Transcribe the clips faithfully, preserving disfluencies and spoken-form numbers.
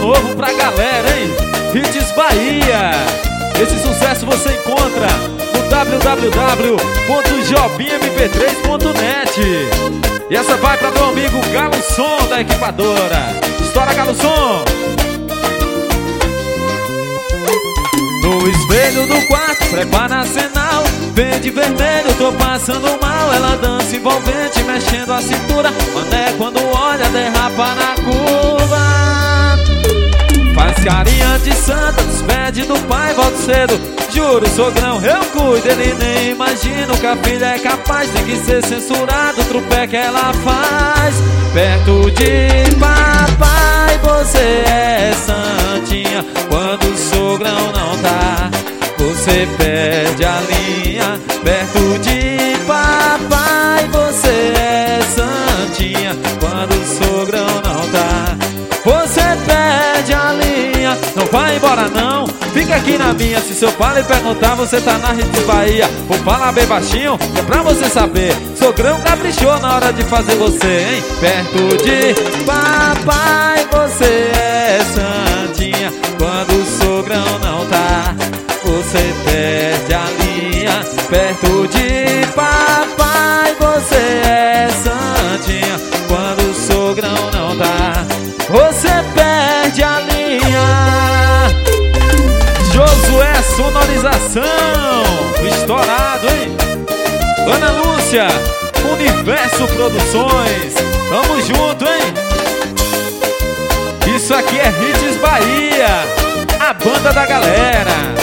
novo pra galera, hein? Hits Bahia. Esse sucesso você encontra no w w w ponto jobim m p três ponto net. E essa vai pra meu amigo Galo Som da equipadora. Estoura, Galo Som! No espelho do quarto, prepara a cenal. Vem de vermelho, tô passando mal. Ela dança envolvente, mexendo a cintura. Mané quando olha, derrapa na curva. Faz carinha de santa, despede do pai, volta cedo. Juro, sogrão, eu cuido. Ele nem imagina que a filha é capaz. Tem que ser censurado o trupé que ela faz. Perto de papai, você é santinha. Quando o sogrão não tá, você perde a linha. Perto de papai, você é santinha. Quando o sogrão não tá, você perde a linha. Não vai embora não, fica aqui na minha. Se seu pai lhe perguntar, você tá na Hits Bahia. Vou falar bem baixinho, que é pra você saber. Sogrão caprichou na hora de fazer você, hein? Perto de papai, você é santinha. Quando o sogrão não tá, você perde a linha. Perto de papai, você é santinha. Quando o sogrão não tá, você perde a linha. Josué Sonorização, estourado, hein? Ana Lúcia, Universo Produções, tamo junto, hein? Isso aqui é Hits Bahia, a banda da galera.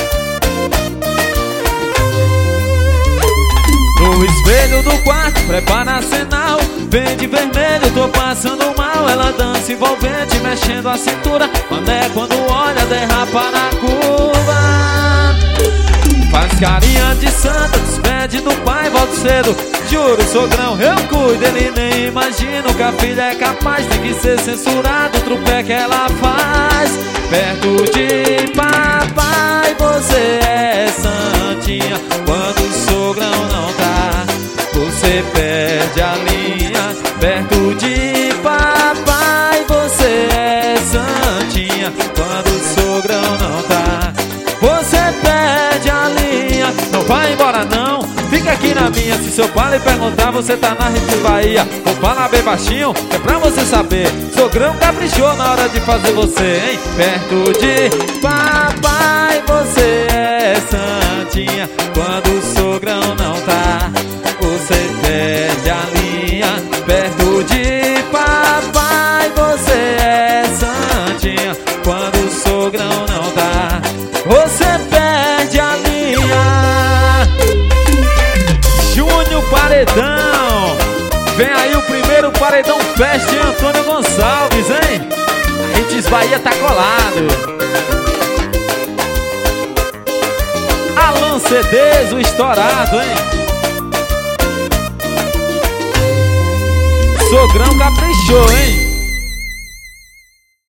No espelho do quarto, prepara a cenal. Vem de vermelho, tô passando mal. Ela dança envolvente, mexendo a cintura. Mané quando olha, derrapa na curva. Faz carinha de santa, despede do pai, volta cedo. Juro, sogrão, eu cuido. Ele nem imagina que a filha é capaz. Tem que ser censurado o trupé que ela faz. Perto de papai, você é santinha. Quando o sogrão não tá, você perde a linha. Perto de papai, você é santinha. Quando o sogrão não tá, você perde a linha. Não vai embora não, fica aqui na minha. Se seu pai lhe perguntar, você tá na Hits Bahia. Vou falar bem baixinho, que é pra você saber. Sogrão caprichou na hora de fazer você, hein? Perto de papai, você é santinha. Quando o sogrão não tá, você perde a linha. Perto de papai, você é santinha. Quando o sogrão não tá, você perde a linha. Júnior Paredão, vem aí o primeiro Paredão Fest em Antônio Gonçalves, hein? A Hits Bahia tá colado. Alan C Ds, o estourado, hein? Sogrão caprichou, hein?